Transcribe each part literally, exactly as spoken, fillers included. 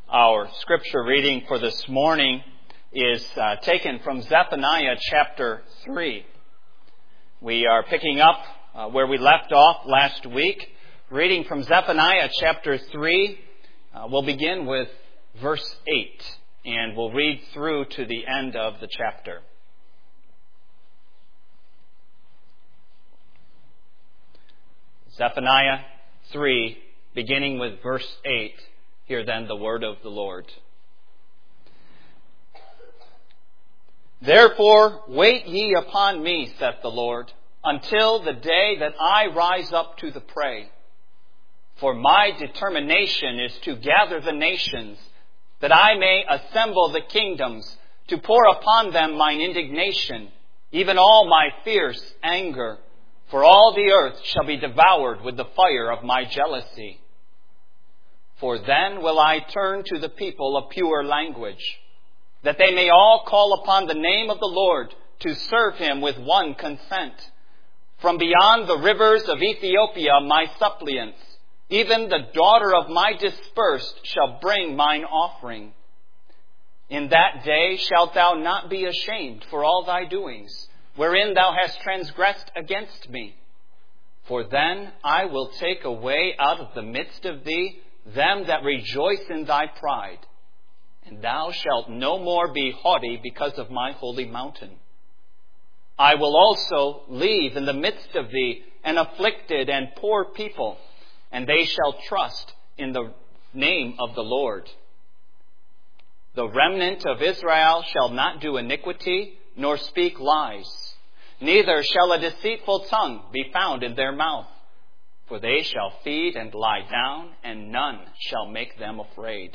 Our scripture reading for this morning is uh, taken from Zephaniah chapter three. We are picking up uh, where we left off last week, reading from Zephaniah chapter three. Uh, we'll begin with verse eight, and we'll read through to the end of the chapter. Zephaniah three, beginning with verse eight. Hear then the word of the Lord. Therefore wait ye upon me, saith the Lord, until the day that I rise up to the prey. For my determination is to gather the nations, that I may assemble the kingdoms, to pour upon them mine indignation, even all my fierce anger. For all the earth shall be devoured with the fire of my jealousy. For then will I turn to the people a pure language, that they may all call upon the name of the Lord to serve him with one consent. From beyond the rivers of Ethiopia my suppliants, even the daughter of my dispersed, shall bring mine offering. In that day shalt thou not be ashamed for all thy doings, wherein thou hast transgressed against me. For then I will take away out of the midst of thee them that rejoice in thy pride, and thou shalt no more be haughty because of my holy mountain. I will also leave in the midst of thee an afflicted and poor people, and they shall trust in the name of the Lord. The remnant of Israel shall not do iniquity, nor speak lies, neither shall a deceitful tongue be found in their mouth. For they shall feed and lie down, and none shall make them afraid.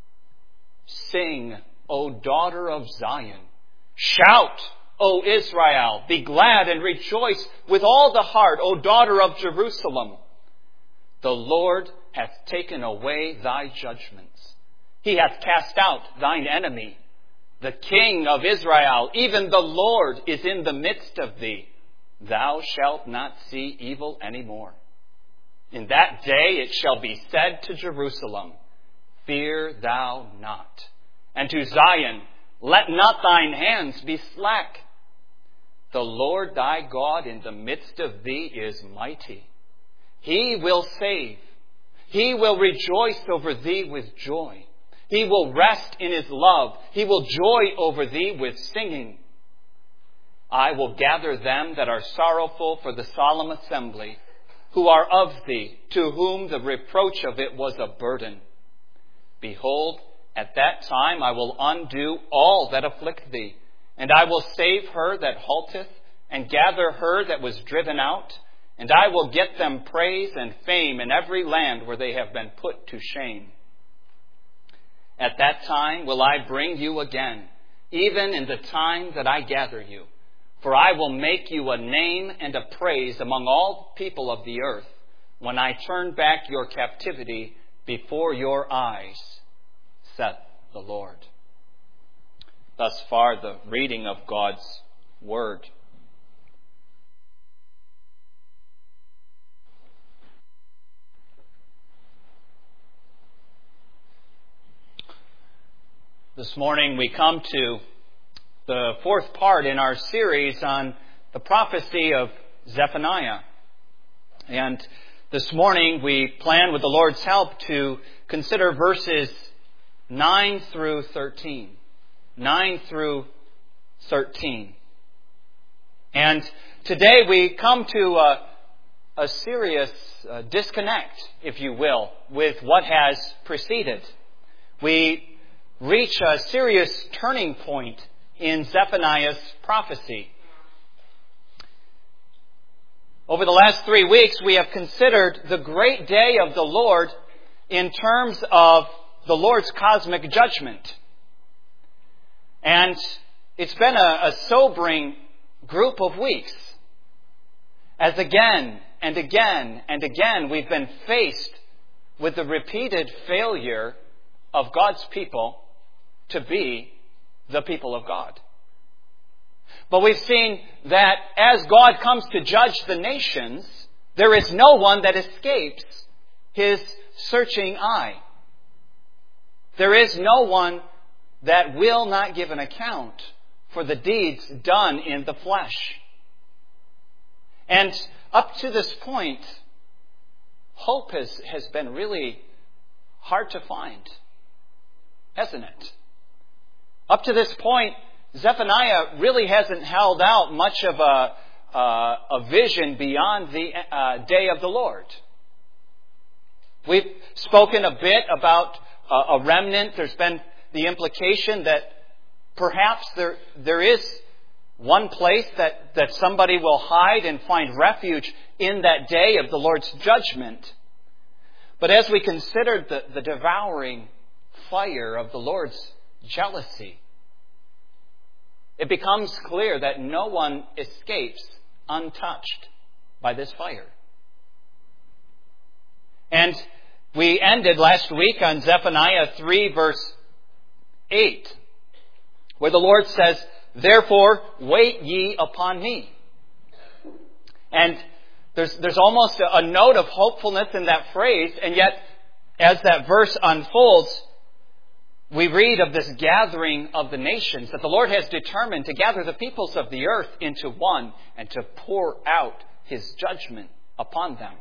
Sing, O daughter of Zion. Shout, O Israel. Be glad and rejoice with all the heart, O daughter of Jerusalem. The Lord hath taken away thy judgments. He hath cast out thine enemy. The King of Israel, even the Lord, is in the midst of thee. Thou shalt not see evil any more. In that day it shall be said to Jerusalem, fear thou not. And to Zion, let not thine hands be slack. The Lord thy God in the midst of thee is mighty. He will save. He will rejoice over thee with joy. He will rest in his love. He will joy over thee with singing. I will gather them that are sorrowful for the solemn assembly, who are of thee, to whom the reproach of it was a burden. Behold, at that time I will undo all that afflict thee, and I will save her that halteth, and gather her that was driven out, and I will get them praise and fame in every land where they have been put to shame. At that time will I bring you again, even in the time that I gather you. For I will make you a name and a praise among all people of the earth, when I turn back your captivity before your eyes, saith the Lord. Thus far the reading of God's word. This morning we come to the fourth part in our series on the prophecy of Zephaniah. And this morning we plan, with the Lord's help, to consider verses nine through thirteen. nine through thirteen. And today we come to a, a serious uh, disconnect, if you will, with what has preceded. We reach a serious turning point in Zephaniah's prophecy. Over the last three weeks, we have considered the great day of the Lord in terms of the Lord's cosmic judgment. And it's been a, a sobering group of weeks, as again and again and again we've been faced with the repeated failure of God's people to be the people of God. But we've seen that as God comes to judge the nations, there is no one that escapes his searching eye. There is no one that will not give an account for the deeds done in the flesh. And up to this point, hope has, has been really hard to find, hasn't it? Up to this point, Zephaniah really hasn't held out much of a, uh, a vision beyond the uh, day of the Lord. We've spoken a bit about uh, a remnant. There's been the implication that perhaps there there is one place that, that somebody will hide and find refuge in that day of the Lord's judgment. But as we considered the, the devouring fire of the Lord's jealousy, it becomes clear that no one escapes untouched by this fire. And we ended last week on Zephaniah three, verse eight, where the Lord says, "Therefore, wait ye upon me." And there's, there's almost a, a note of hopefulness in that phrase, and yet, as that verse unfolds, we read of this gathering of the nations, that the Lord has determined to gather the peoples of the earth into one and to pour out His judgment upon them.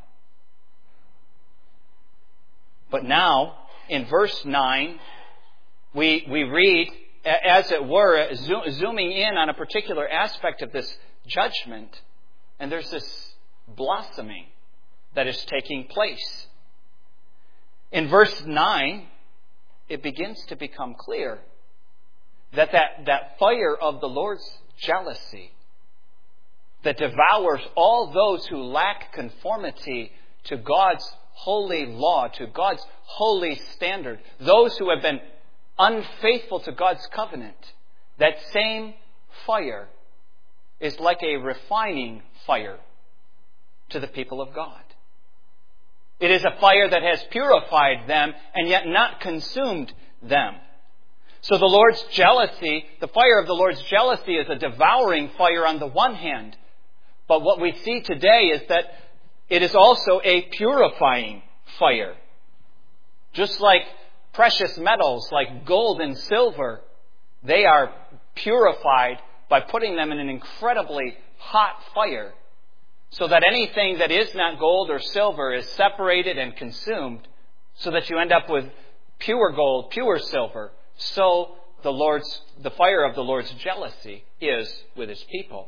But now, in verse nine, we, we read, as it were, zo- zooming in on a particular aspect of this judgment, and there's this blossoming that is taking place. In verse nine, it begins to become clear that, that that fire of the Lord's jealousy that devours all those who lack conformity to God's holy law, to God's holy standard, those who have been unfaithful to God's covenant, that same fire is like a refining fire to the people of God. It is a fire that has purified them and yet not consumed them. So the Lord's jealousy, the fire of the Lord's jealousy is a devouring fire on the one hand. But what we see today is that it is also a purifying fire. Just like precious metals like gold and silver, they are purified by putting them in an incredibly hot fire, so that anything that is not gold or silver is separated and consumed, so that you end up with pure gold, pure silver. So the Lord's, the fire of the Lord's jealousy is with His people.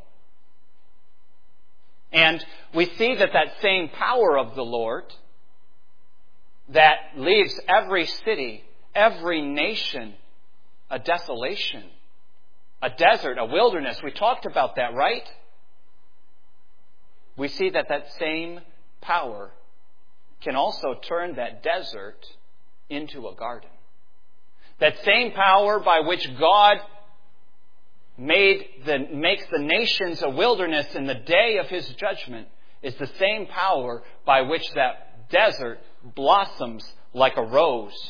And we see that that same power of the Lord that leaves every city, every nation, a desolation, a desert, a wilderness. We talked about that, right? We see that that same power can also turn that desert into a garden. That same power by which God made the, makes the nations a wilderness in the day of His judgment is the same power by which that desert blossoms like a rose.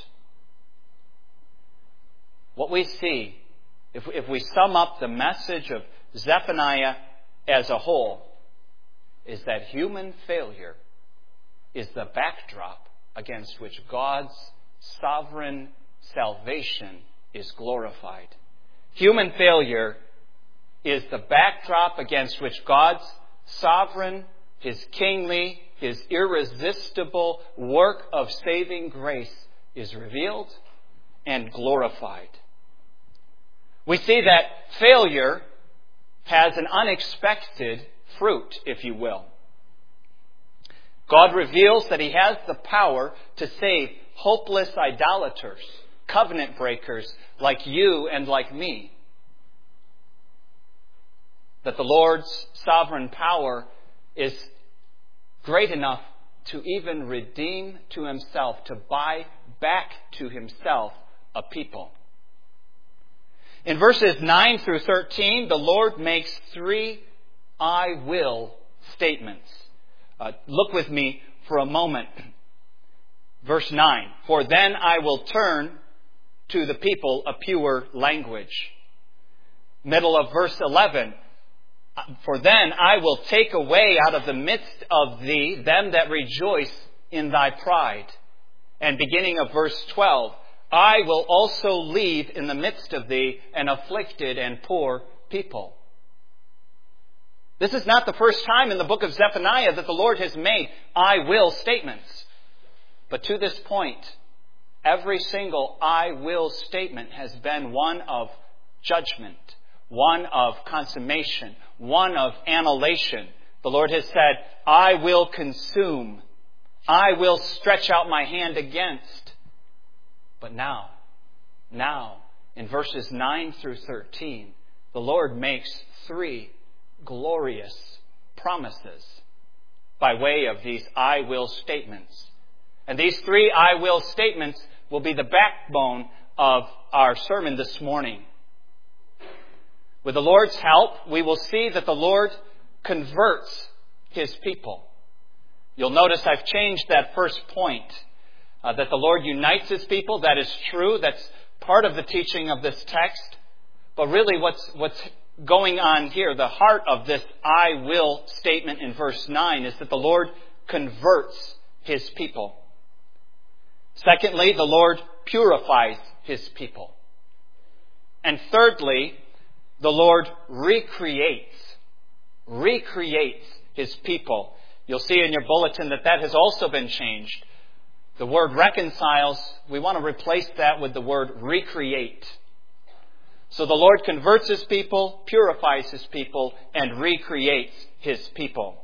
What we see, if, if we sum up the message of Zephaniah as a whole, is that human failure is the backdrop against which God's sovereign salvation is glorified. Human failure is the backdrop against which God's sovereign, His kingly, His irresistible work of saving grace is revealed and glorified. We see that failure has an unexpected fruit, if you will. God reveals that He has the power to save hopeless idolaters, covenant breakers like you and like me. That the Lord's sovereign power is great enough to even redeem to Himself, to buy back to Himself a people. In verses nine through thirteen, the Lord makes three I will statements. Uh, look with me for a moment. Verse nine, "For then I will turn to the people a pure language." Middle of verse eleven, "For then I will take away out of the midst of thee them that rejoice in thy pride." And beginning of verse twelve, I will also leave in the midst of thee an afflicted and poor people. This is not the first time in the book of Zephaniah that the Lord has made I will statements. But to this point, every single I will statement has been one of judgment, one of consummation, one of annihilation. The Lord has said, I will consume. I will stretch out my hand against. But now, now, in verses nine through thirteen, the Lord makes three glorious promises by way of these I will statements. And these three I will statements will be the backbone of our sermon this morning. With the Lord's help, we will see that the Lord converts His people. You'll notice I've changed that first point, uh, that the Lord unites His people. That is true. That's part of the teaching of this text. But really what's, what's going on here, the heart of this I will statement in verse nine, is that the Lord converts His people. Secondly, the Lord purifies His people. And thirdly, the Lord recreates, recreates His people. You'll see in your bulletin that that has also been changed. The word reconciles, we want to replace that with the word recreate. So the Lord converts His people, purifies His people, and recreates His people.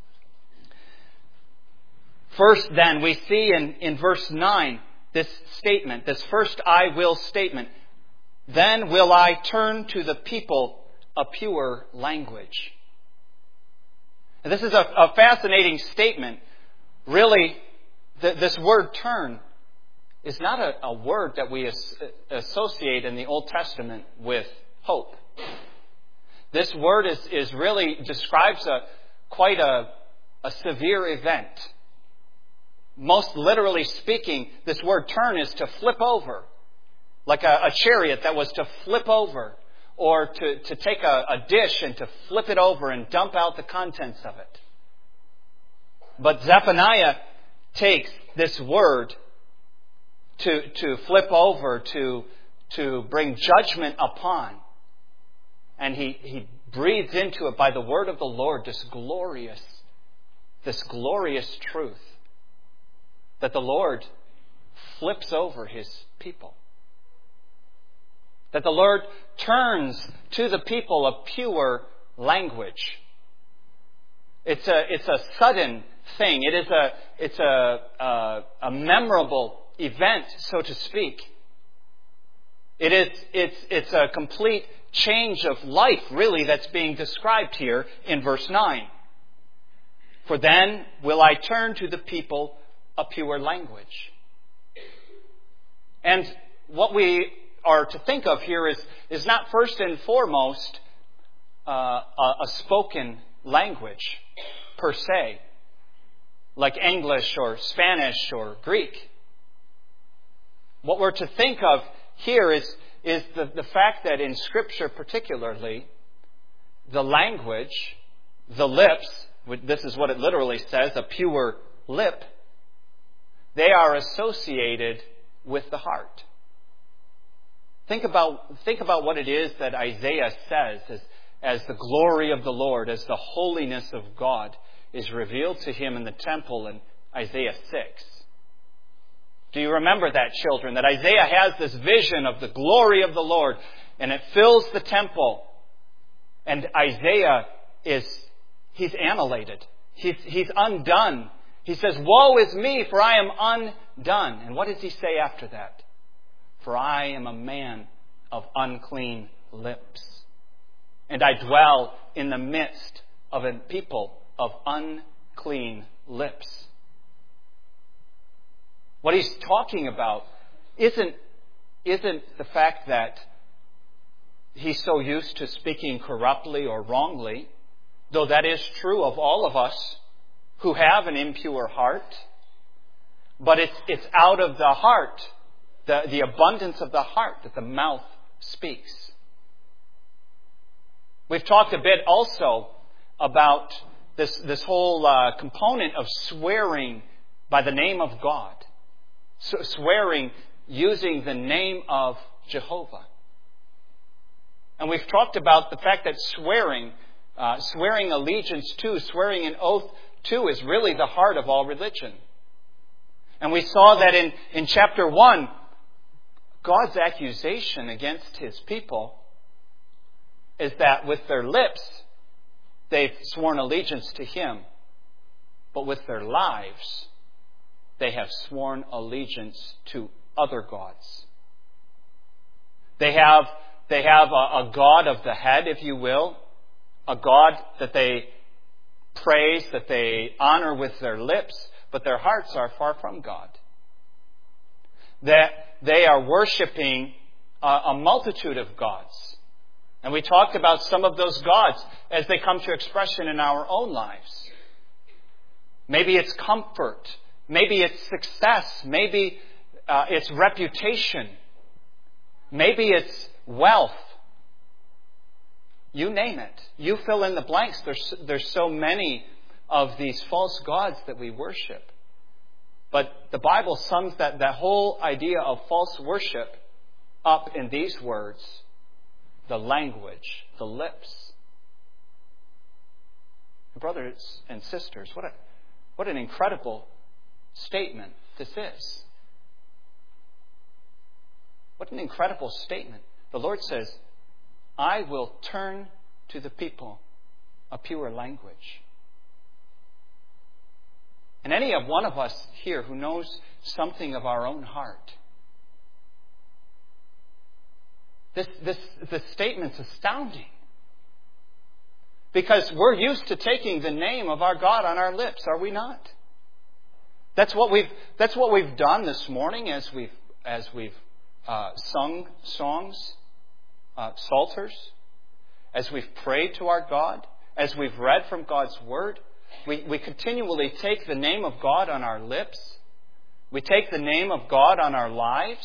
First, then, we see in, in verse nine this statement, this first I will statement. Then will I turn to the people a pure language. And this is a, a fascinating statement. Really, th- this word turn is not a, a word that we as, associate in the Old Testament with hope. This word is, is really describes a quite a, a severe event. Most literally speaking, this word turn is to flip over, like a, a chariot that was to flip over, or to, to take a, a dish and to flip it over and dump out the contents of it. But Zephaniah takes this word to, to flip over, to, to bring judgment upon. And he, he breathes into it by the word of the Lord this glorious, this glorious truth that the Lord flips over His people. That the Lord turns to the people a pure language. It's a, it's a sudden thing. It is a, it's a, a, a memorable event, so to speak. It is, it's, it's a complete change of life, really, that's being described here in verse nine. For then will I turn to the people a pure language. And what we are to think of here is, is not first and foremost uh, a, a spoken language per se, like English or Spanish or Greek. What we're to think of here is, is the, the fact that in Scripture particularly, the language, the lips, this is what it literally says, a pure lip, they are associated with the heart. Think about, think about what it is that Isaiah says as, as the glory of the Lord, as the holiness of God is revealed to him in the temple in Isaiah six. Do you remember that, children? That Isaiah has this vision of the glory of the Lord, and it fills the temple. And Isaiah is, he's annihilated. He's, he's undone. He says, woe is me, for I am undone. And what does he say after that? For I am a man of unclean lips, and I dwell in the midst of a people of unclean lips. What he's talking about isn't, isn't the fact that he's so used to speaking corruptly or wrongly, though that is true of all of us who have an impure heart. But it's, it's out of the heart, the, the abundance of the heart, that the mouth speaks. We've talked a bit also about this, this whole uh, component of swearing by the name of God. So swearing using the name of Jehovah. And we've talked about the fact that swearing, uh, swearing allegiance to, swearing an oath to is really the heart of all religion. And we saw that in, in chapter one, God's accusation against His people is that with their lips, they've sworn allegiance to Him. But with their lives, they have sworn allegiance to other gods. They have, they have a, a God of the head, if you will, a God that they praise, that they honor with their lips, but their hearts are far from God. That they are worshiping a, a multitude of gods. And we talked about some of those gods as they come to expression in our own lives. Maybe it's comfort. Maybe it's success. Maybe uh, it's reputation. Maybe it's wealth. You name it. You fill in the blanks. There's, there's so many of these false gods that we worship. But the Bible sums that, that whole idea of false worship up in these words: the language, the lips. Brothers and sisters, what a, what an incredible statement this is. What an incredible statement. The Lord says, I will turn to the people a pure language. And any of one of us here who knows something of our own heart, this, this, this statement's astounding. Because we're used to taking the name of our God on our lips, are we not? That's what we've, that's what we've done this morning as we've, as we've uh, sung songs, uh, psalters, as we've prayed to our God, as we've read from God's Word. We, we continually take the name of God on our lips. We take the name of God on our lives.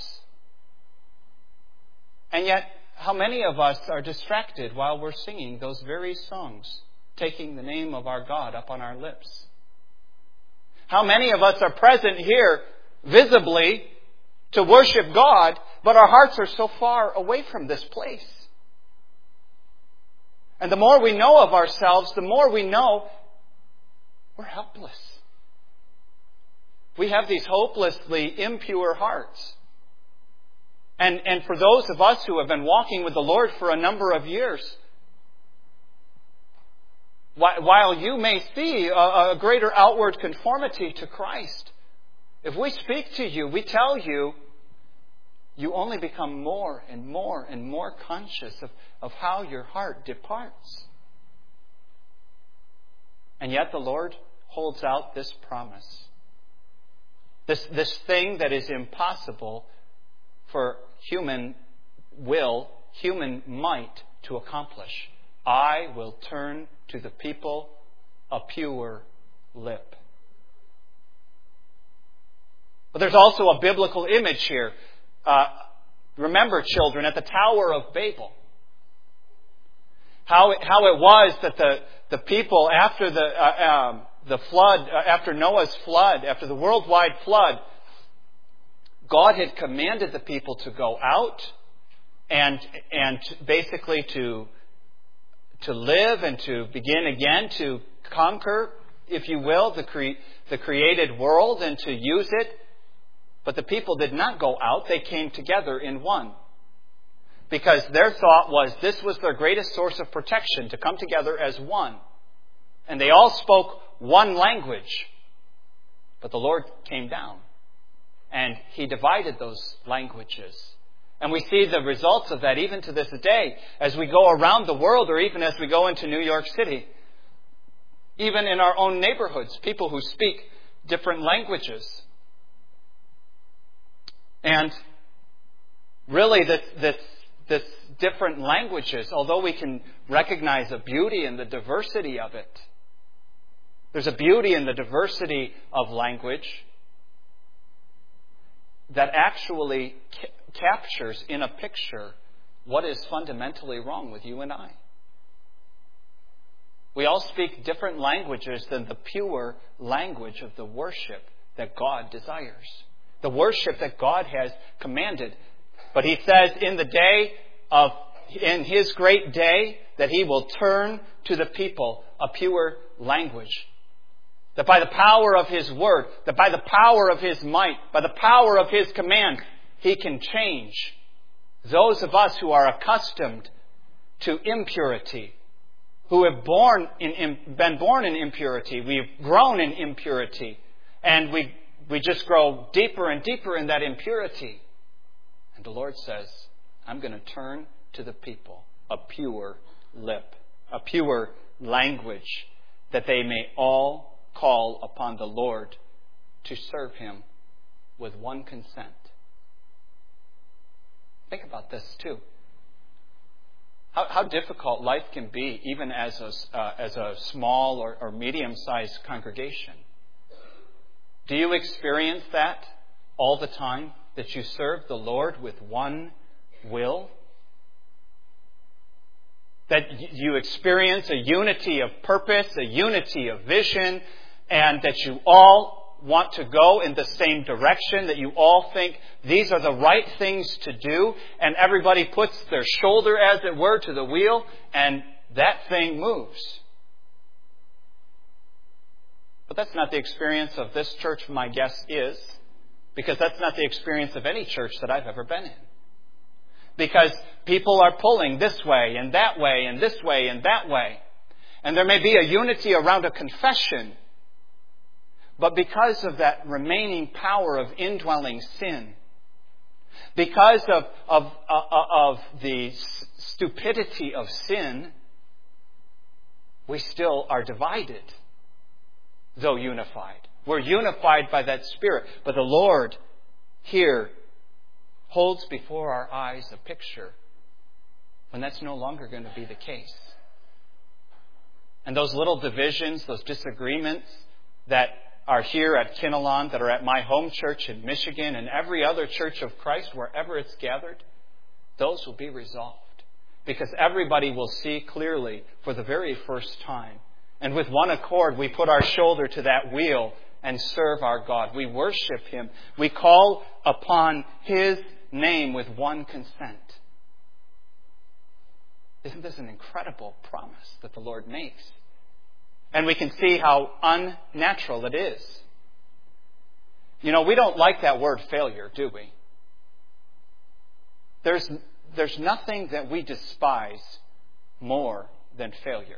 And yet, how many of us are distracted while we're singing those very songs, taking the name of our God up on our lips? How many of us are present here visibly to worship God, but our hearts are so far away from this place? And the more we know of ourselves, the more we know we're helpless. We have these hopelessly impure hearts. And, and for those of us who have been walking with the Lord for a number of years, while you may see a, a greater outward conformity to Christ, if we speak to you, we tell you, you only become more and more and more conscious of, of how your heart departs. And yet the Lord holds out this promise. This, this thing that is impossible for human will, human might to accomplish. I will turn to the people a pure lip. But there's also a biblical image here. Uh, remember, children, at the Tower of Babel, how it, how it was that the, the people after the uh, um, the flood, uh, after Noah's flood, after the worldwide flood, God had commanded the people to go out and and basically to to live and to begin again to conquer, if you will, the cre- the created world and to use it. But the people did not go out. They came together in one. Because their thought was this was their greatest source of protection, to come together as one. And they all spoke one language. But the Lord came down and He divided those languages. And we see the results of that even to this day as we go around the world, or even as we go into New York City. Even in our own neighborhoods, people who speak different languages. And really this, this, this different languages, although we can recognize a beauty in the diversity of it, there's a beauty in the diversity of language that actually ca- captures in a picture what is fundamentally wrong with you and I. We all speak different languages than the pure language of the worship that God desires. the worship that God has commanded. But he says in the day of, in his great day, that he will turn to the people a pure language. That by the power of his word, that by the power of his might, by the power of his command, he can change those of us who are accustomed to impurity, who have born in, been born in impurity. We've grown in impurity. And we, we just grow deeper and deeper in that impurity. And the Lord says, I'm going to turn to the people a pure lip, a pure language, that they may all call upon the Lord to serve him with one consent. Think about this too. How, how difficult life can be, even as a, uh, as a small or, or medium-sized congregation. Do you experience that all the time? That you serve the Lord with one will? That you experience a unity of purpose, a unity of vision, and that you all want to go in the same direction, that you all think these are the right things to do, and everybody puts their shoulder, as it were, to the wheel, and that thing moves. But that's not the experience of this church, my guess is, because that's not the experience of any church that I've ever been in. Because people are pulling this way and that way and this way and that way. And there may be a unity around a confession. But because of that remaining power of indwelling sin, because of, of, uh, of the stupidity of sin, we still are divided, though unified. We're unified by that Spirit. But the Lord here holds before our eyes a picture when that's no longer going to be the case. And those little divisions, those disagreements that are here at Kinnelon, that are at my home church in Michigan and every other church of Christ, wherever it's gathered, those will be resolved. Because everybody will see clearly for the very first time. And with one accord, we put our shoulder to that wheel and serve our God. We worship him. We call upon his name with one consent. Isn't this an incredible promise that the Lord makes? And we can see how unnatural it is. You know, we don't like that word failure, do we? There's, there's nothing that we despise more than failure.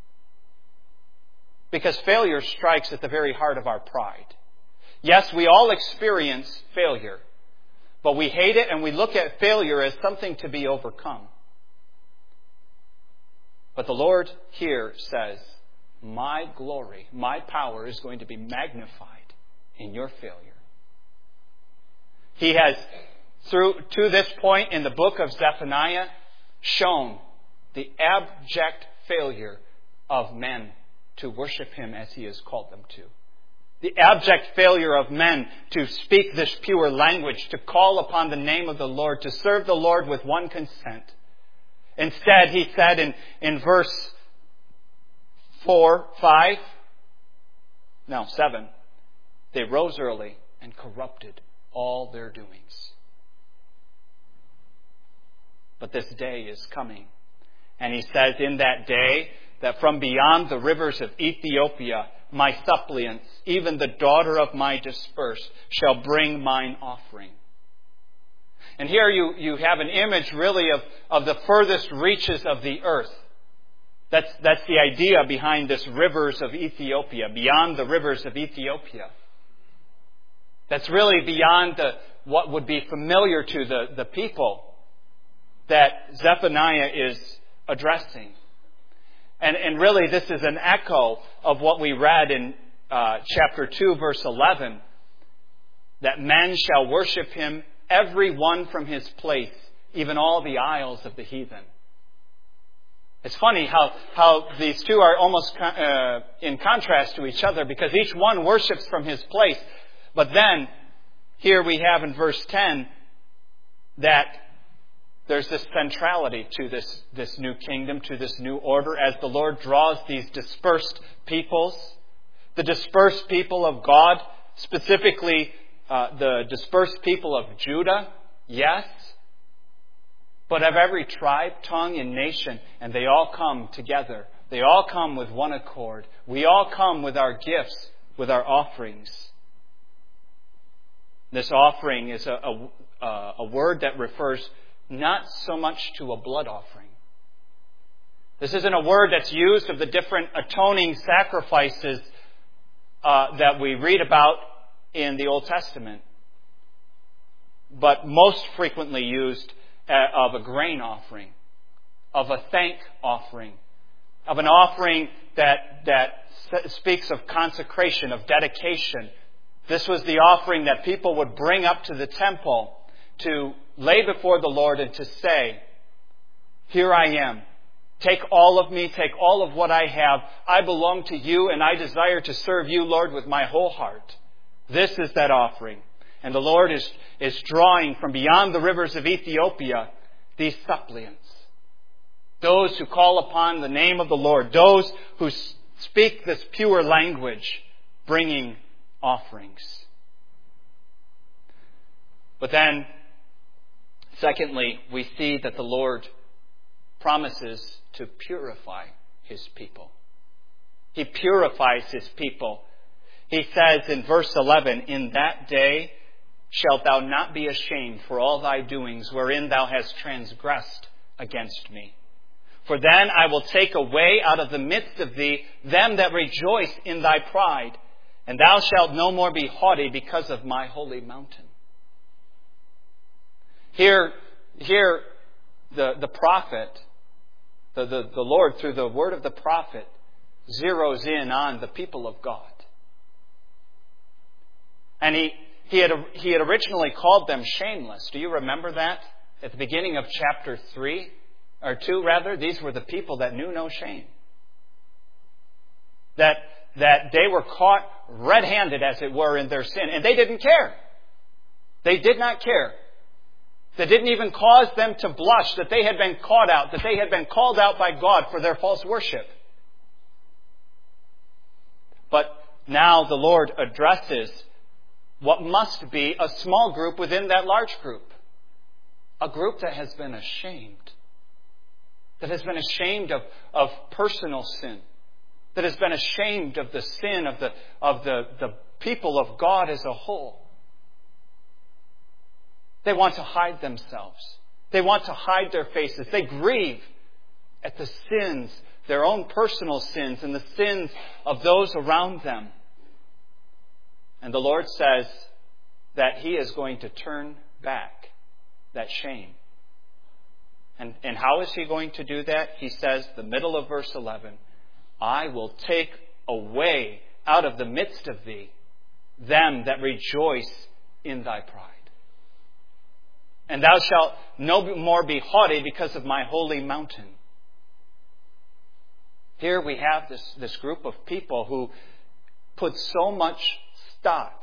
Because failure strikes at the very heart of our pride. Yes, we all experience failure. But we hate it and we look at failure as something to be overcome. But the Lord here says, my glory, my power is going to be magnified in your failure. He has, through to this point in the book of Zephaniah, shown the abject failure of men to worship him as he has called them to. The abject failure of men to speak this pure language, to call upon the name of the Lord, to serve the Lord with one consent. Instead, he said in, in verse four, five, no, seven, they rose early and corrupted all their doings. But this day is coming. And he says in that day that from beyond the rivers of Ethiopia, my suppliants, even the daughter of my dispersed, shall bring mine offering. And here you, you have an image really of, of the furthest reaches of the earth. That's, that's the idea behind this rivers of Ethiopia, beyond the rivers of Ethiopia. That's really beyond the, what would be familiar to the, the people that Zephaniah is addressing. And, and really this is an echo of what we read in uh, chapter two, verse eleven, that men shall worship him, every one from his place, even all the isles of the heathen. It's funny how, how these two are almost uh, in contrast to each other, because each one worships from his place. But then, here we have in verse ten that there's this centrality to this, this new kingdom, to this new order, as the Lord draws these dispersed peoples, the dispersed people of God, specifically uh, the dispersed people of Judah? Yes. But of every tribe, tongue, and nation, and they all come together. They all come with one accord. We all come with our gifts, with our offerings. This offering is a, a, a word that refers not so much to a blood offering. This isn't a word that's used of the different atoning sacrifices uh, that we read about in the Old Testament, but most frequently used of a grain offering, of a thank offering, of an offering that, that speaks of consecration, of dedication. This was the offering that people would bring up to the temple to lay before the Lord and to say, "Here I am. Take all of me. Take all of what I have. I belong to you, and I desire to serve you, Lord, with my whole heart." This is that offering. And the Lord is, is drawing from beyond the rivers of Ethiopia these suppliants. Those who call upon the name of the Lord. Those who speak this pure language, bringing offerings. But then, secondly, we see that the Lord promises to purify His people. He purifies His people. He says in verse eleven, "In that day shalt thou not be ashamed for all thy doings wherein thou hast transgressed against me. For then I will take away out of the midst of thee them that rejoice in thy pride, and thou shalt no more be haughty because of my holy mountain." Here, here the, the prophet, the, the, the Lord, through the word of the prophet, zeroes in on the people of God. And he He had, he had originally called them shameless. Do you remember that? At the beginning of chapter three, or two rather, these were the people that knew no shame. That, that they were caught red-handed, as it were, in their sin. And they didn't care. They did not care. That didn't even cause them to blush that they had been caught out, that they had been called out by God for their false worship. But now the Lord addresses what must be a small group within that large group. A group that has been ashamed. That has been ashamed of, of personal sin. That has been ashamed of the sin of the, of the, the people of God as a whole. They want to hide themselves. They want to hide their faces. They grieve at the sins, their own personal sins, and the sins of those around them. And the Lord says that He is going to turn back that shame. And, and how is He going to do that? He says, the middle of verse eleven, "I will take away out of the midst of thee them that rejoice in thy pride. And thou shalt no more be haughty because of my holy mountain." Here we have this, this group of people who put so much stock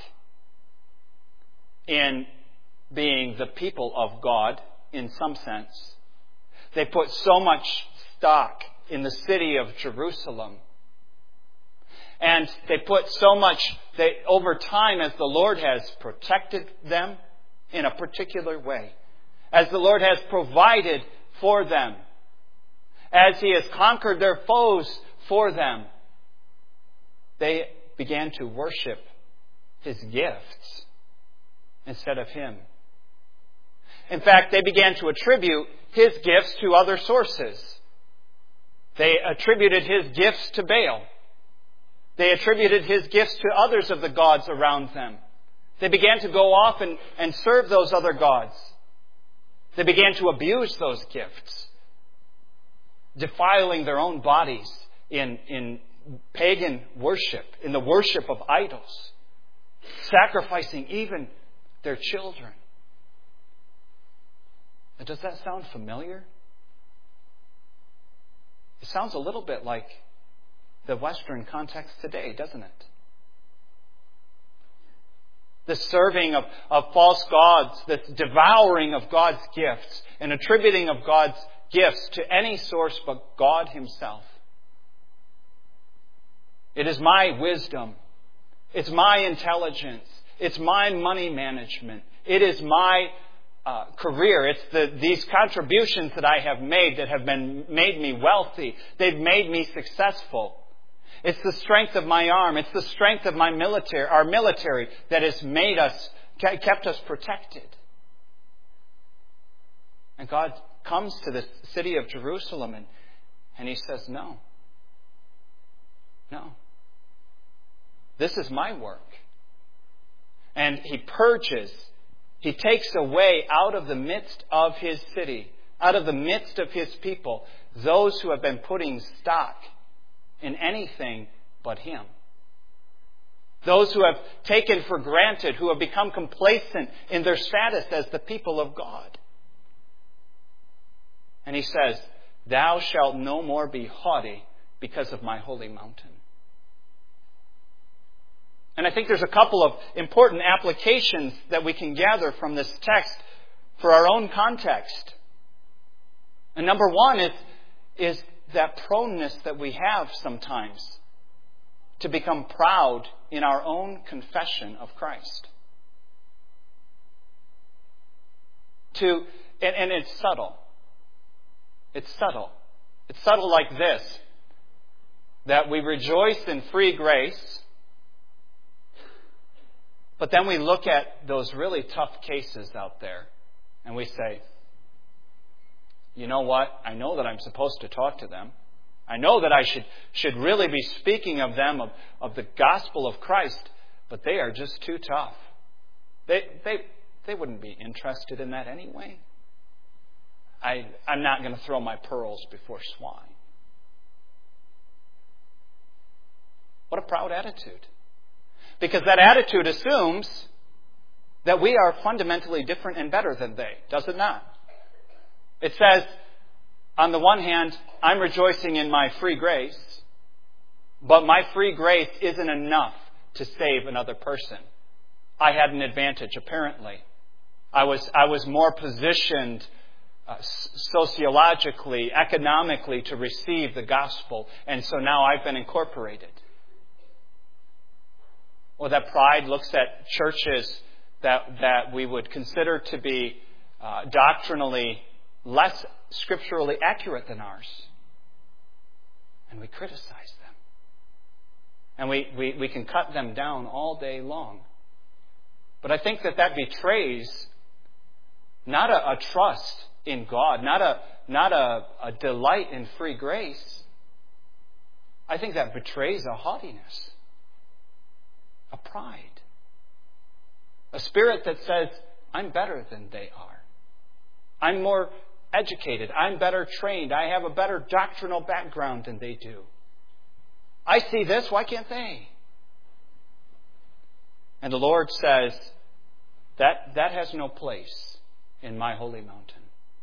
in being the people of God in some sense. They put so much stock in the city of Jerusalem. And they put so much, they, over time, as the Lord has protected them in a particular way, as the Lord has provided for them, as He has conquered their foes for them, they began to worship His gifts instead of Him. In fact, they began to attribute His gifts to other sources. They attributed His gifts to Baal. They attributed His gifts to others of the gods around them. They began to go off and, and serve those other gods. They began to abuse those gifts, defiling their own bodies in, in pagan worship, in the worship of idols, sacrificing even their children. Does that sound familiar? It sounds a little bit like the Western context today, doesn't it? The serving of, of false gods, the devouring of God's gifts, and attributing of God's gifts to any source but God Himself. It is my wisdom. It's my intelligence. It's my money management. It is my uh, career. It's the, these contributions that I have made that have been made me wealthy. They've made me successful. It's the strength of my arm. It's the strength of my military, our military, that has made us, kept us protected. And God comes to the city of Jerusalem and, and He says, no. No. This is my work. And He purges, He takes away out of the midst of His city, out of the midst of His people, those who have been putting stock in anything but Him. Those who have taken for granted, who have become complacent in their status as the people of God. And He says, thou shalt no more be haughty because of my holy mountain. And I think there's a couple of important applications that we can gather from this text for our own context. And number one is, is that proneness that we have sometimes to become proud in our own confession of Christ. To, and, and it's subtle. It's subtle. It's subtle like this, that we rejoice in free grace, but then we look at those really tough cases out there and we say, you know what? I know that I'm supposed to talk to them. I know that I should, should really be speaking of them, of, of the gospel of Christ, but they are just too tough. They, they, they wouldn't be interested in that anyway. I, I'm not going to throw my pearls before swine. What a proud attitude. Because that attitude assumes that we are fundamentally different and better than they, does it not? It says, on the one hand, I'm rejoicing in my free grace, but my free grace isn't enough to save another person. I had an advantage, apparently. I was, I was more positioned uh, sociologically, economically to receive the gospel, and so now I've been incorporated. Or that pride looks at churches that, that we would consider to be uh, doctrinally less scripturally accurate than ours. And we criticize them. And we, we, we can cut them down all day long. But I think that that betrays not a, a trust in God, not a, not a, a delight in free grace. I think that betrays a haughtiness. A pride. A spirit that says, I'm better than they are. I'm more educated. I'm better trained. I have a better doctrinal background than they do. I see this. Why can't they? And the Lord says, that, that has no place in my holy mountain.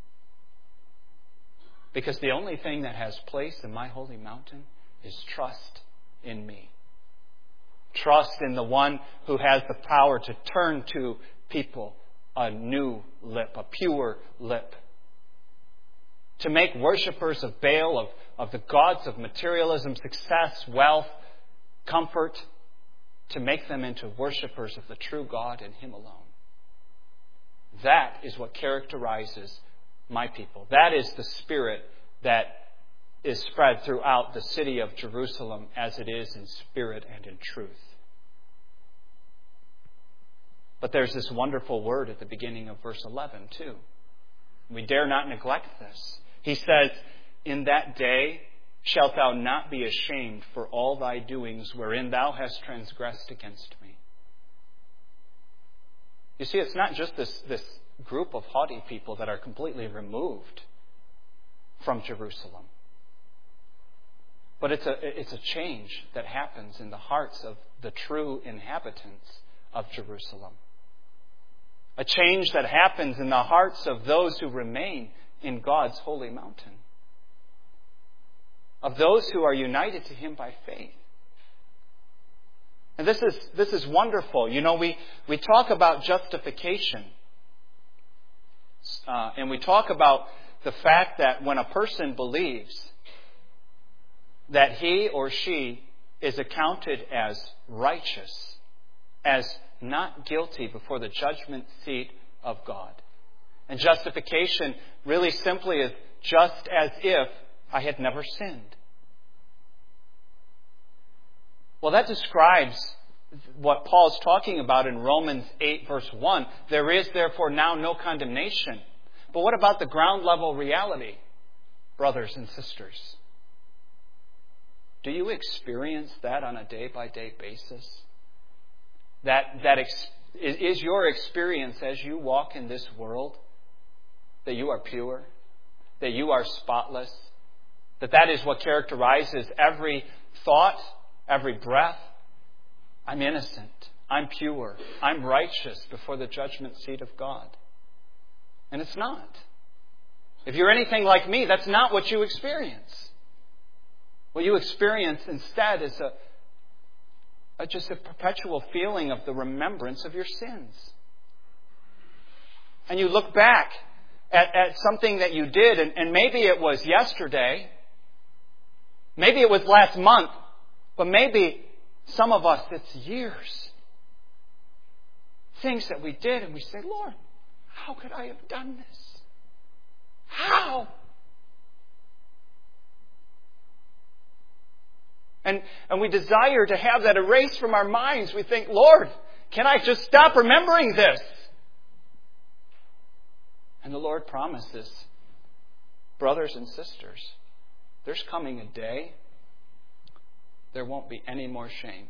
Because the only thing that has place in my holy mountain is trust in me. Trust in the one who has the power to turn to people a new lip, a pure lip. To make worshipers of Baal, of, of the gods of materialism, success, wealth, comfort, to make them into worshipers of the true God and Him alone. That is what characterizes my people. That is the spirit that is spread throughout the city of Jerusalem as it is in spirit and in truth. But there's this wonderful word at the beginning of verse eleven too. We dare not neglect this. He says, in that day shalt thou not be ashamed for all thy doings wherein thou hast transgressed against me. You see, it's not just this, this group of haughty people that are completely removed from Jerusalem. But it's a, it's a change that happens in the hearts of the true inhabitants of Jerusalem. A change that happens in the hearts of those who remain in God's holy mountain. Of those who are united to Him by faith. And this is, this is wonderful. You know, we, we talk about justification. Uh, and we talk about the fact that when a person believes that he or she is accounted as righteous, as, not guilty before the judgment seat of God. And justification really simply is just as if I had never sinned. Well, that describes what Paul's talking about in Romans eight, verse one. There is therefore now no condemnation. But what about the ground level reality, brothers and sisters? Do you experience that on a day-by-day basis? That, that ex- is your experience as you walk in this world that you are pure, that you are spotless, that that is what characterizes every thought, every breath? I'm innocent. I'm pure. I'm righteous before the judgment seat of God. And it's not. If you're anything like me, that's not what you experience. What you experience instead is a, a just a perpetual feeling of the remembrance of your sins. And you look back at, at something that you did, and, and maybe it was yesterday, maybe it was last month, but maybe some of us, it's years. Things that we did, and we say, Lord, how could I have done this? How? And, and we desire to have that erased from our minds. We think, Lord, can I just stop remembering this? And the Lord promises, brothers and sisters, there's coming a day there won't be any more shame.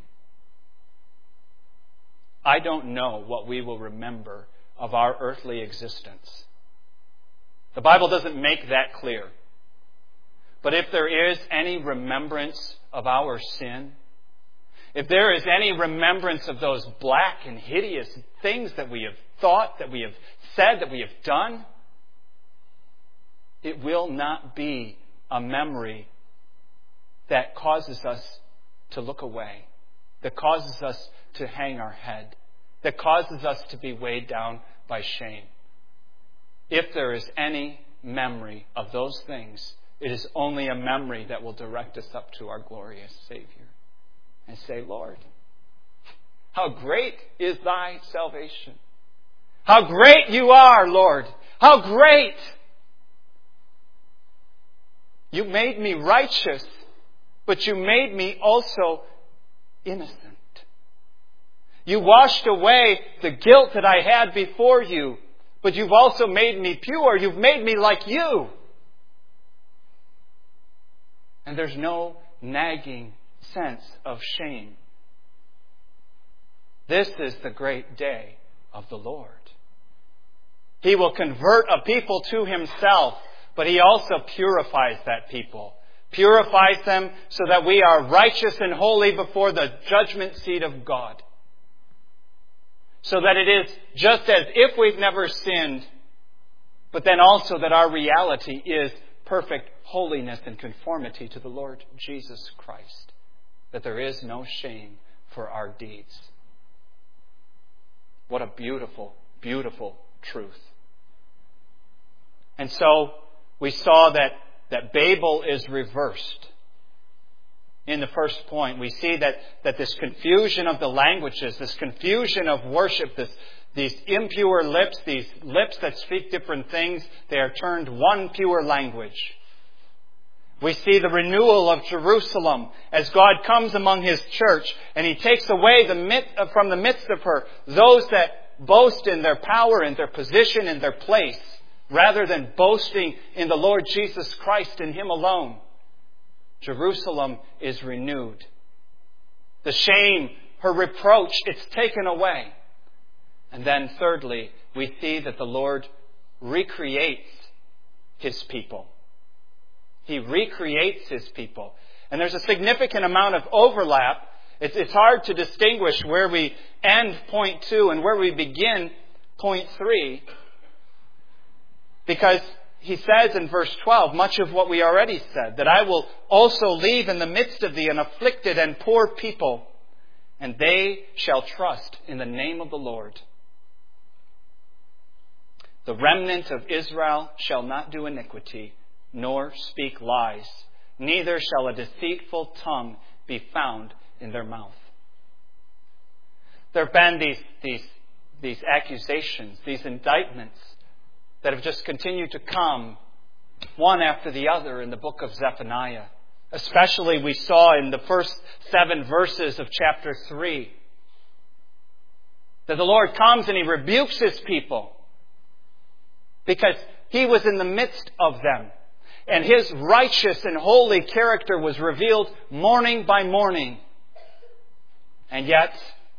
I don't know what we will remember of our earthly existence. The Bible doesn't make that clear. But if there is any remembrance of our sin, if there is any remembrance of those black and hideous things that we have thought, that we have said, that we have done, it will not be a memory that causes us to look away, that causes us to hang our head, that causes us to be weighed down by shame. If there is any memory of those things, it is only a memory that will direct us up to our glorious Savior and say, Lord, how great is thy salvation. How great you are, Lord. How great. You made me righteous, but you made me also innocent. You washed away the guilt that I had before you, but you've also made me pure. You've made me like you. And there's no nagging sense of shame. This is the great day of the Lord. He will convert a people to Himself, but He also purifies that people. Purifies them so that we are righteous and holy before the judgment seat of God. So that it is just as if we've never sinned, but then also that our reality is perfect holiness and conformity to the Lord Jesus Christ. That there is no shame for our deeds. What a beautiful, beautiful truth. And so we saw that, that Babel is reversed. In the first point, we see that, that this confusion of the languages, this confusion of worship, this, these impure lips, these lips that speak different things, they are turned one pure language. We see the renewal of Jerusalem as God comes among His church and He takes away the myth, from the midst of her those that boast in their power, in their position, in their place, rather than boasting in the Lord Jesus Christ and Him alone. Jerusalem is renewed. The shame, her reproach, it's taken away. And then thirdly, we see that the Lord recreates His people. He recreates His people. And there's a significant amount of overlap. It's, it's hard to distinguish where we end point two and where we begin point three. Because He says in verse twelve, much of what we already said, that I will also leave in the midst of thee an afflicted and poor people, and they shall trust in the name of the Lord. The remnant of Israel shall not do iniquity, nor speak lies, neither shall a deceitful tongue be found in their mouth. There have been these, these, these accusations, these indictments that have just continued to come one after the other in the book of Zephaniah. Especially we saw in the first seven verses of chapter three that the Lord comes and He rebukes His people because He was in the midst of them. And His righteous and holy character was revealed morning by morning. And yet,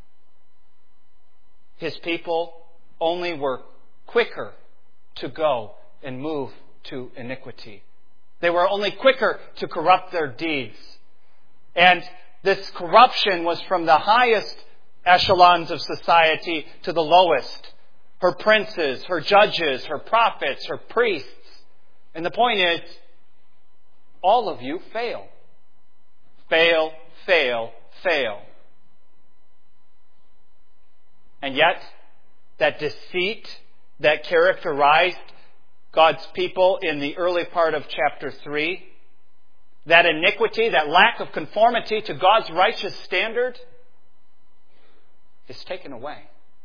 His people only were quicker to go and move to iniquity. They were only quicker to corrupt their deeds. And this corruption was from the highest echelons of society to the lowest. Her princes, her judges, her prophets, her priests. And the point is, all of you fail. Fail, fail, fail. And yet, that deceit that characterized God's people in the early part of chapter three, that iniquity, that lack of conformity to God's righteous standard, is taken away.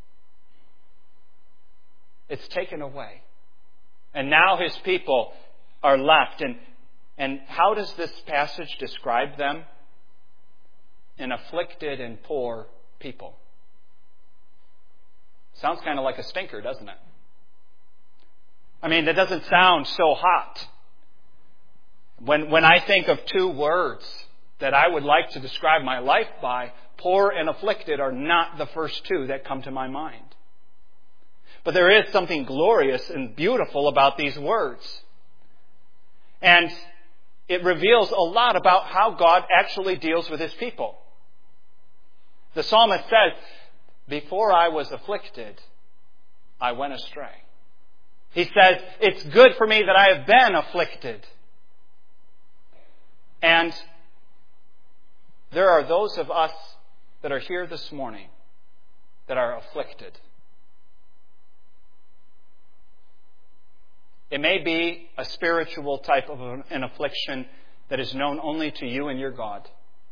It's taken away. And now His people are left. And, and how does this passage describe them? An afflicted and poor people. Sounds kind of like a stinker, doesn't it? I mean, that doesn't sound so hot. When, when I think of two words that I would like to describe my life by, poor and afflicted are not the first two that come to my mind. But there is something glorious and beautiful about these words. And it reveals a lot about how God actually deals with His people. The psalmist says, before I was afflicted, I went astray. He says, it's good for me that I have been afflicted. And there are those of us that are here this morning that are afflicted. It may be a spiritual type of an affliction that is known only to you and your God.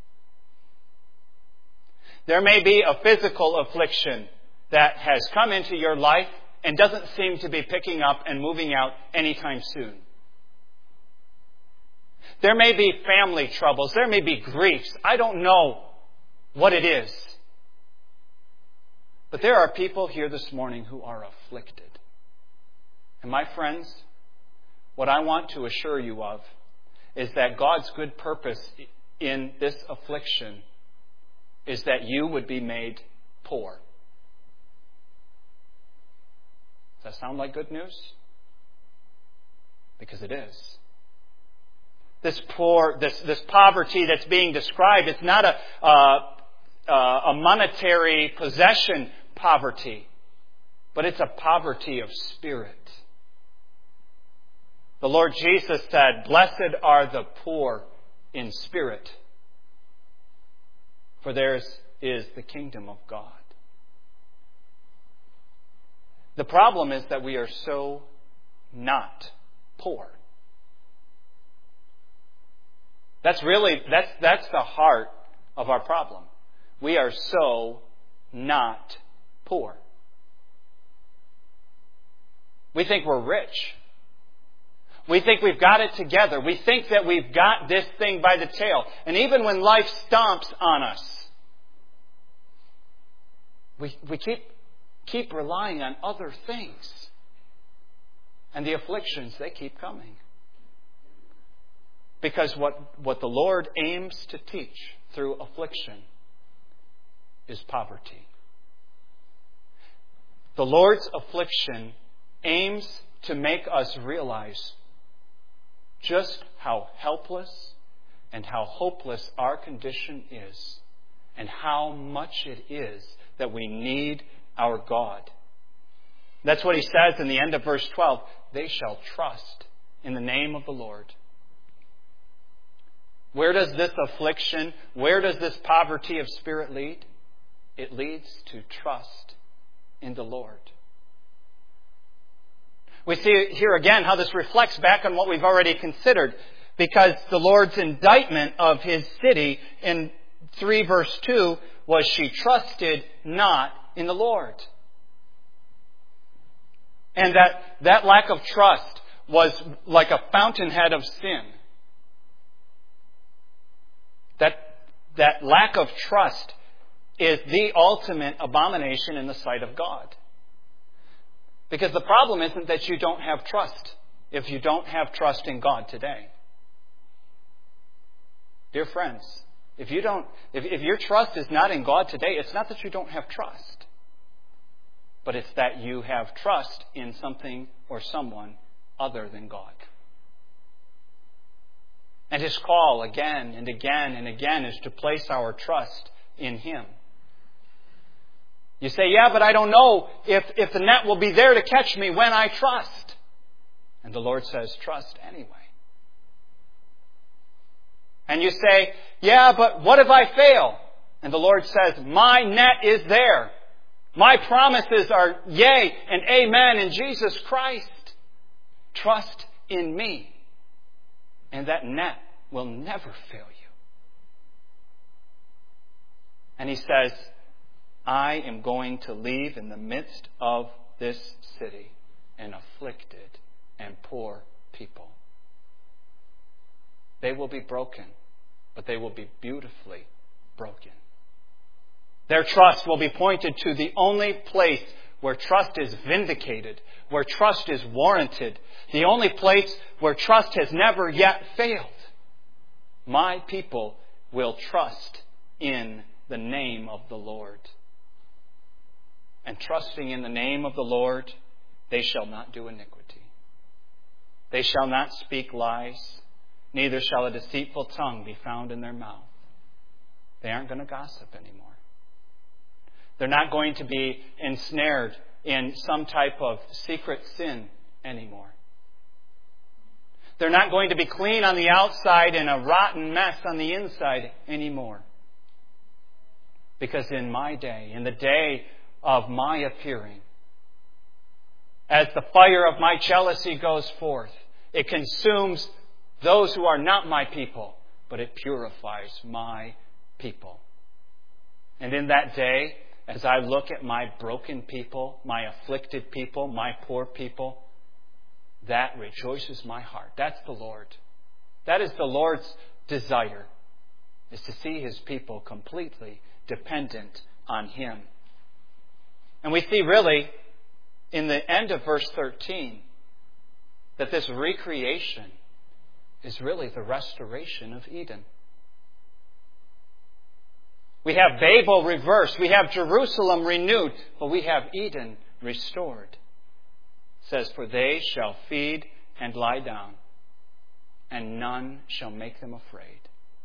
There may be a physical affliction that has come into your life and doesn't seem to be picking up and moving out anytime soon. There may be family troubles. There may be griefs. I don't know what it is. But there are people here this morning who are afflicted. And my friends, what I want to assure you of is that God's good purpose in this affliction is that you would be made poor. Does that sound like good news? Because it is. This poor, this, this poverty that's being described is not a, uh, uh, a monetary possession poverty, but it's a poverty of spirit. The Lord Jesus said, blessed are the poor in spirit, for theirs is the kingdom of God. The problem is that we are so not poor. That's really, that's, that's the heart of our problem. We are so not poor. We think we're rich. We think we've got it together. We think that we've got this thing by the tail. And even when life stomps on us, we, we keep, keep relying on other things. And the afflictions, they keep coming. Because what, what the Lord aims to teach through affliction is poverty. The Lord's affliction aims to make us realize just how helpless and how hopeless our condition is, and how much it is that we need our God. That's what He says in the end of verse twelve. They shall trust in the name of the Lord. Where does this affliction, where does this poverty of spirit lead? It leads to trust in the Lord. We see here again how this reflects back on what we've already considered, because the Lord's indictment of His city in three verse two was she trusted not in the Lord. And that, that lack of trust was like a fountainhead of sin. That, that lack of trust is the ultimate abomination in the sight of God. Because the problem isn't that you don't have trust if you don't have trust in God today. Dear friends, if you don't, if, if your trust is not in God today, it's not that you don't have trust, but it's that you have trust in something or someone other than God. And His call again and again and again is to place our trust in Him. You say, yeah, but I don't know if, if the net will be there to catch me when I trust. And the Lord says, trust anyway. And you say, yeah, but what if I fail? And the Lord says, my net is there. My promises are yea and amen in Jesus Christ. Trust in me. And that net will never fail you. And He says, I am going to leave in the midst of this city an afflicted and poor people. They will be broken, but they will be beautifully broken. Their trust will be pointed to the only place where trust is vindicated, where trust is warranted, the only place where trust has never yet failed. My people will trust in the name of the Lord. And trusting in the name of the Lord, they shall not do iniquity. They shall not speak lies, neither shall a deceitful tongue be found in their mouth. They aren't going to gossip anymore. They're not going to be ensnared in some type of secret sin anymore. They're not going to be clean on the outside and a rotten mess on the inside anymore. Because in my day, in the day of my appearing, as the fire of my jealousy goes forth, it consumes those who are not my people, but it purifies my people. And in that day, as I look at my broken people, my afflicted people, my poor people, that rejoices my heart. That's the Lord. That is the Lord's desire, is to see His people completely dependent on Him. And we see really, in the end of verse thirteen, that this recreation is really the restoration of Eden. We have Babel reversed. We have Jerusalem renewed. But we have Eden restored. It says, for they shall feed and lie down, and none shall make them afraid.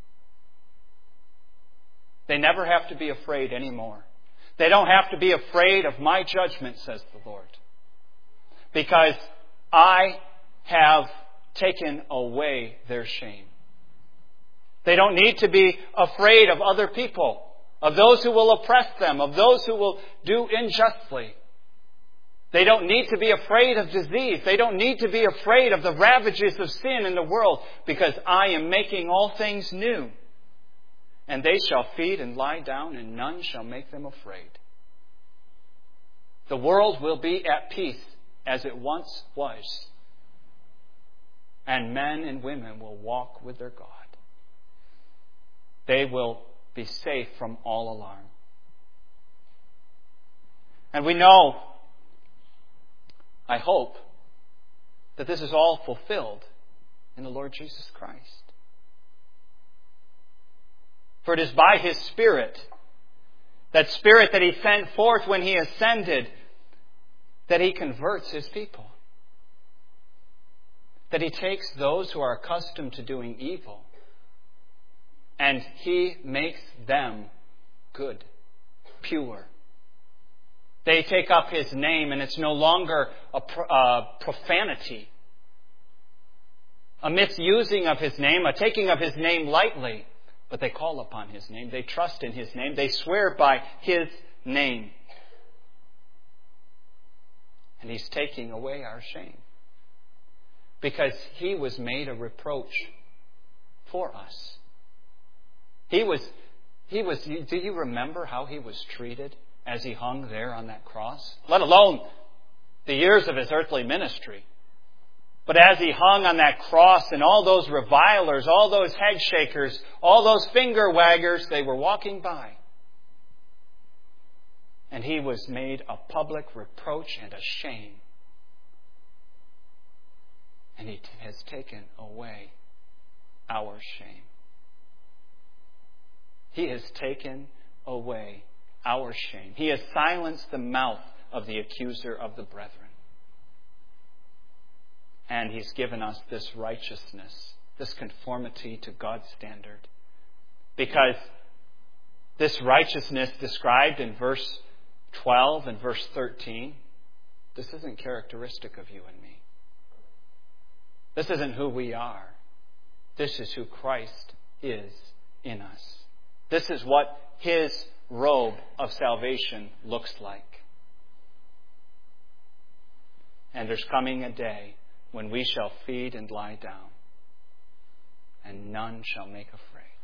They never have to be afraid anymore. They don't have to be afraid of my judgment, says the Lord. Because I have taken away their shame. They don't need to be afraid of other people, of those who will oppress them, of those who will do unjustly. They don't need to be afraid of disease. They don't need to be afraid of the ravages of sin in the world, because I am making all things new. And they shall feed and lie down, and none shall make them afraid. The world will be at peace as it once was. And men and women will walk with their God. They will be safe from all alarm. And we know, I hope, that this is all fulfilled in the Lord Jesus Christ. For it is by His Spirit, that Spirit that He sent forth when He ascended, that He converts His people. That He takes those who are accustomed to doing evil, and He makes them good, pure. They take up His name, and it's no longer a uh, profanity, a misusing of His name, a taking of His name lightly. But they call upon His name. They trust in His name. They swear by His name. And He's taking away our shame. Because He was made a reproach for us. He was, he was, do you remember how he was treated as he hung there on that cross? Let alone the years of his earthly ministry. But as he hung on that cross, and all those revilers, all those head shakers, all those finger waggers, they were walking by. And he was made a public reproach and a shame. And he has taken away our shame. He has taken away our shame. He has silenced the mouth of the accuser of the brethren. And He's given us this righteousness, this conformity to God's standard. Because this righteousness described in verse twelve and verse thirteen, this isn't characteristic of you and me. This isn't who we are. This is who Christ is in us. This is what His robe of salvation looks like. And there's coming a day when we shall feed and lie down, and none shall make afraid.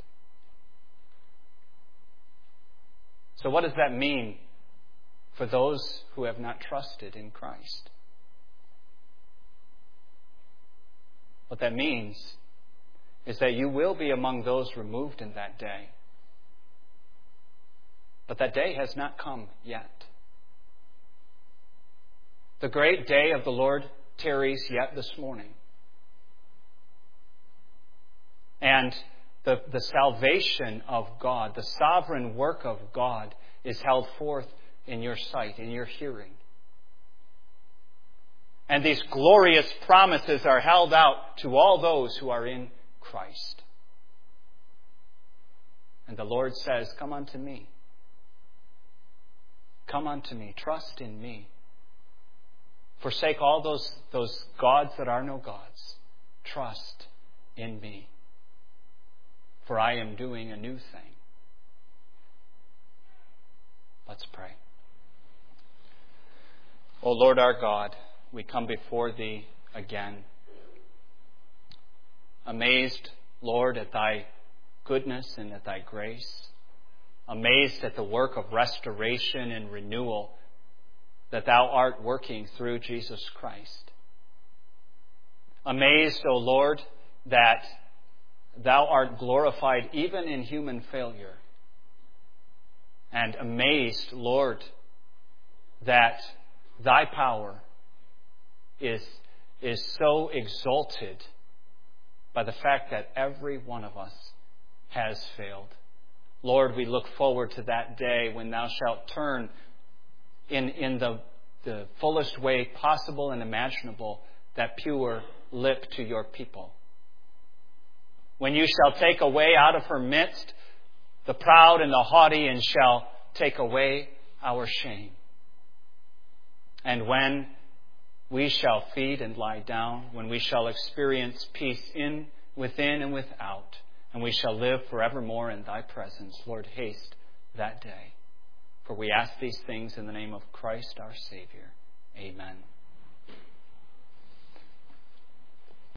So what does that mean for those who have not trusted in Christ? What that means is that you will be among those removed in that day. But that day has not come yet. The great day of the Lord tarries yet this morning. And the, the salvation of God, the sovereign work of God, is held forth in your sight, in your hearing. And these glorious promises are held out to all those who are in Christ. And the Lord says, come unto me. Come unto me. Trust in me. Forsake all those, those gods that are no gods. Trust in me. For I am doing a new thing. Let's pray. O Lord our God, we come before Thee again. Amazed, Lord, at Thy goodness and at Thy grace. Amazed at the work of restoration and renewal that Thou art working through Jesus Christ. Amazed, O Lord, that Thou art glorified even in human failure. And amazed, Lord, that Thy power is, is so exalted by the fact that every one of us has failed. Lord, we look forward to that day when Thou shalt turn in, in the, the fullest way possible and imaginable that pure lip to Your people. When You shall take away out of her midst the proud and the haughty, and shall take away our shame. And when we shall feed and lie down, when we shall experience peace in, within, and without, and we shall live forevermore in Thy presence, Lord, haste that day. For we ask these things in the name of Christ our Savior. Amen.